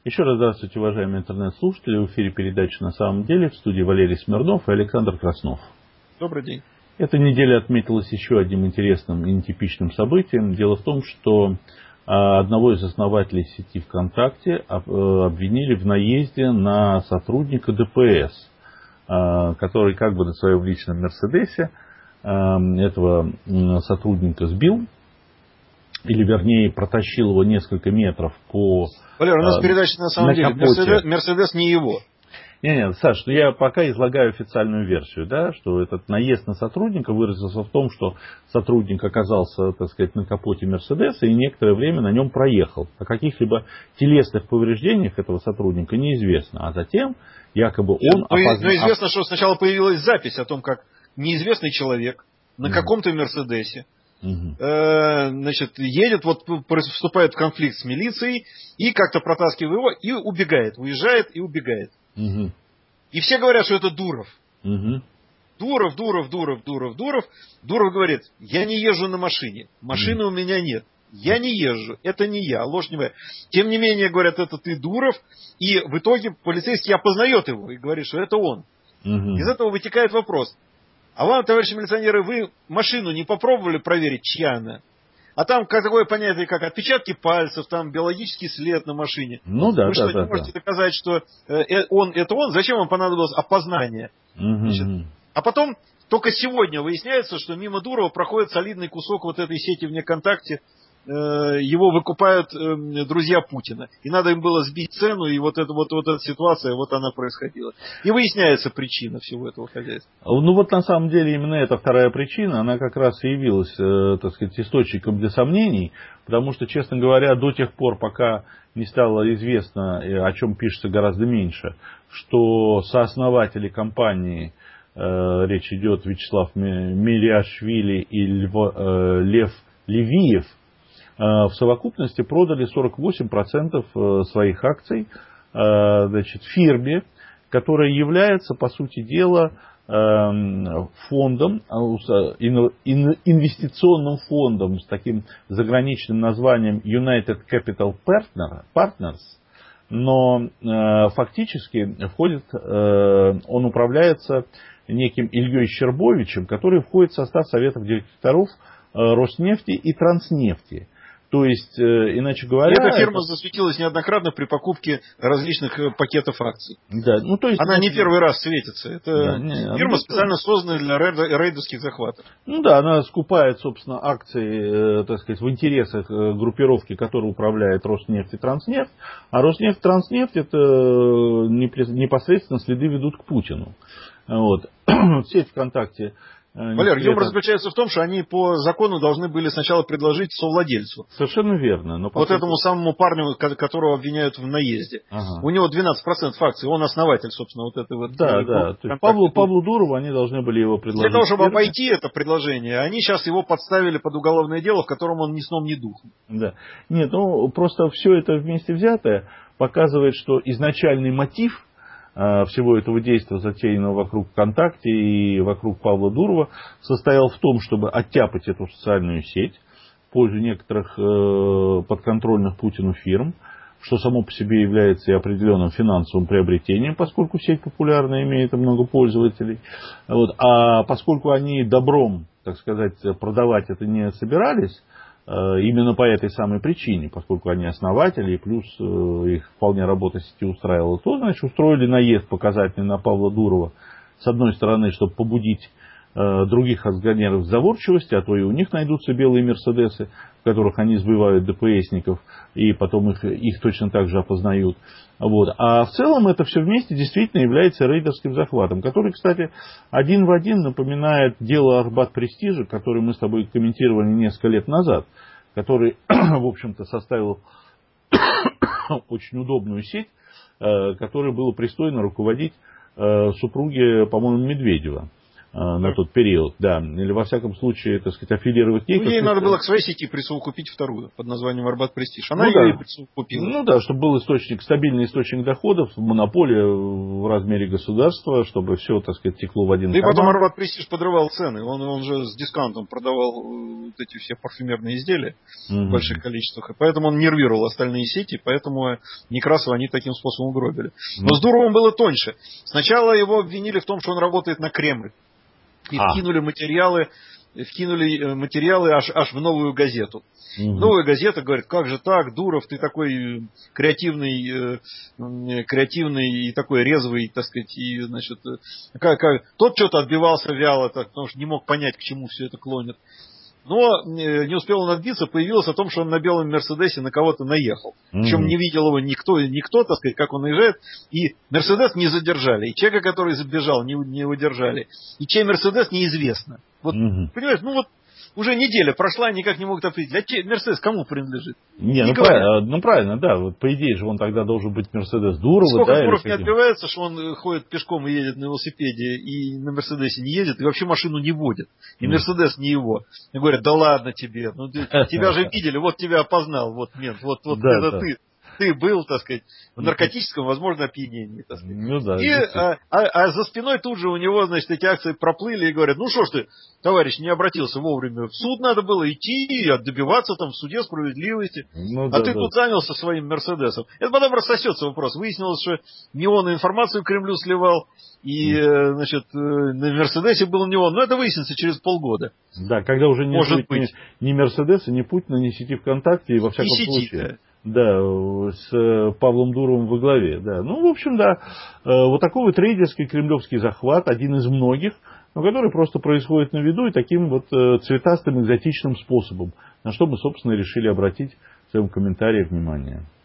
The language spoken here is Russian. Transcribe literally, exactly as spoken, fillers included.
Еще раз здравствуйте, уважаемые интернет-слушатели. В эфире передача «На самом деле», в студии Валерий Смирнов и Александр Краснов. Добрый день. Эта неделя отметилась еще одним интересным и нетипичным событием. Дело в том, что одного из основателей сети ВКонтакте обвинили в наезде на сотрудника ДПС, который как бы на своем личном Мерседесе этого сотрудника сбил, или вернее протащил его несколько метров по... Валер, у нас передача на самом на деле, Мерседес, Мерседес не его. Нет, нет, Саш, я пока излагаю официальную версию, да, что этот наезд на сотрудника выразился в том, что сотрудник оказался, так сказать, на капоте Мерседеса и некоторое время на нем проехал. О каких-либо телесных повреждениях этого сотрудника неизвестно. А затем якобы он... Но, опоз... но известно, что сначала появилась запись о том, как неизвестный человек на каком-то Мерседесе Угу. значит, едет, вот вступает в конфликт с милицией и как-то протаскивает его и убегает, уезжает и убегает. Угу. И все говорят, что это Дуров. Угу. Дуров, Дуров, Дуров, Дуров, Дуров. Дуров говорит, я не езжу на машине, машины угу. у меня нет, я не езжу, это не я, ложь не моя. Тем не менее, говорят, это ты, Дуров, и в итоге полицейский опознает его и говорит, что это он. Угу. Из этого вытекает вопрос. А вам, товарищи милиционеры, вы машину не попробовали проверить, чья она? А там такое понятие, как отпечатки пальцев, там биологический след на машине. Ну да, вы да, что, да, не можете да. доказать, что э, он это он? Зачем вам понадобилось опознание? Угу. Значит, а потом, только сегодня выясняется, что мимо Дурова проходит солидный кусок вот этой сети ВКонтакте. Его выкупают друзья Путина. И надо им было сбить цену, и вот, это, вот, вот эта ситуация, вот она происходила. И выясняется причина всего этого хозяйства. Ну вот на самом деле именно эта вторая причина, она как раз и явилась, так сказать, источником для сомнений, потому что, честно говоря, до тех пор, пока не стало известно, о чем пишется гораздо меньше, что сооснователи компании, речь идет Вячеслав Мелиашвили и Льво, Лев Левиев, в совокупности продали сорок восемь процентов своих акций, значит, фирме, которая является, по сути дела, фондом, инвестиционным фондом с таким заграничным названием United Capital Partners, но фактически входит, он управляется неким Ильей Щербовичем, который входит в состав советов директоров Роснефти и Транснефти. То есть, иначе говоря... И эта фирма это... засветилась неоднократно при покупке различных пакетов акций. Да, ну, то есть, она ну, не первый раз светится. Это да, не, фирма ну, специально созданная для рейдерских захватов. Ну да, она скупает, собственно, акции, так сказать, в интересах группировки, которая управляет Роснефть и Транснефть. А Роснефть и Транснефть это непосредственно следы ведут к Путину. Вот. Сеть ВКонтакте... Валер, юмор заключается в том, что они по закону должны были сначала предложить совладельцу. Совершенно верно. Но вот этому самому парню, которого обвиняют в наезде. Ага. У него двенадцать процентов акций, он основатель, собственно, вот этой вот... Да, да. То есть Павлу, Павлу Дурову они должны были его предложить. Для того, чтобы обойти это предложение, они сейчас его подставили под уголовное дело, в котором он ни сном, ни духом. Да. Нет, ну просто все это вместе взятое показывает, что изначальный мотив всего этого действия, затеянного вокруг ВКонтакте и вокруг Павла Дурова, состоял в том, чтобы оттяпать эту социальную сеть в пользу некоторых подконтрольных Путину фирм, что само по себе является и определенным финансовым приобретением, поскольку сеть популярна, имеет много пользователей. Вот. А поскольку они добром, так сказать, продавать это не собирались, именно по этой самой причине, поскольку они основатели, и плюс их вполне работа сети устраивала, то, значит, устроили наезд показательный на Павла Дурова, с одной стороны, чтобы побудить других акционеров к заворчивости, а то и у них найдутся белые мерседесы, в которых они сбивают ДПСников, и потом их, их точно так же опознают. Вот. А в целом это все вместе действительно является рейдерским захватом, который, кстати, один в один напоминает дело Арбат Престижа, которое мы с тобой комментировали несколько лет назад, который, в общем-то, составил очень удобную сеть, которой было пристойно руководить супруге, по-моему, Медведева. на тот период, да, или во всяком случае, так сказать, аффилировать ей. Ну, ей надо было к своей сети присовокупить вторую под названием Арбат Престиж. Она ну, ее да. и присовокупила. Ну да, чтобы был источник, стабильный источник доходов, монополия в размере государства, чтобы все, так сказать, текло в один да карман. И потом Арбат Престиж подрывал цены. Он, он же с дисконтом продавал вот эти все парфюмерные изделия mm-hmm. в больших количествах. И поэтому он нервировал остальные сети, поэтому Некрасова они таким способом угробили. Но mm-hmm. с Дуровым было тоньше. Сначала его обвинили в том, что он работает на Кремль. И а. вкинули материалы, вкинули материалы аж, аж в Новую газету. Угу. Новая газета говорит, как же так, Дуров, ты такой креативный, креативный и такой резвый, так сказать, и, значит, как, как, тот что-то отбивался вяло, так, потому что не мог понять, к чему все это клонит. Но не успел он отбиться, появилось о том, что он на белом Мерседесе на кого-то наехал. Mm-hmm. Причем не видел его никто, никто, так сказать, как он наезжает. И Мерседес не задержали. И человека, который забежал, не, не удержали. И чей Мерседес, неизвестно. Вот, mm-hmm. понимаешь, ну вот уже неделя прошла, никак не могут определить. А чей Мерседес кому принадлежит? Не, не ну, правильно, ну правильно, да. Вот, по идее же он тогда должен быть Мерседес Дурова. Сколько да, Дуров не отбивается, что он ходит пешком и едет на велосипеде, и на Мерседесе не едет, и вообще машину не водит. И Мерседес не его. И говорят, да ладно тебе, ну ты, тебя же видели, вот тебя опознал, вот мент, вот, вот да, это да. ты. Ты был, так сказать, в наркотическом, возможно, опьянении. Так сказать. Ну, да, и, а, а, а за спиной тут же у него, значит, эти акции проплыли и говорят, ну что ж ты, товарищ, не обратился вовремя. В суд надо было идти и добиваться там в суде справедливости. Ну, а да, ты да. тут занялся своим Мерседесом. Это потом рассосется вопрос. Выяснилось, что не он информацию Кремлю сливал, и, mm. значит, на Мерседесе был не он. Но это выяснится через полгода. Да, когда уже не Может будет ни, ни Мерседеса, ни Путина, ни сети ВКонтакте, и во всяком и случае. Сети, да. Да, с Павлом Дуровым во главе. Да. Ну, в общем, да, вот такой вот рейдерский кремлевский захват, один из многих, но который просто происходит на виду и таким вот цветастым, экзотичным способом, на что мы, собственно, решили обратить в своем комментарии внимание.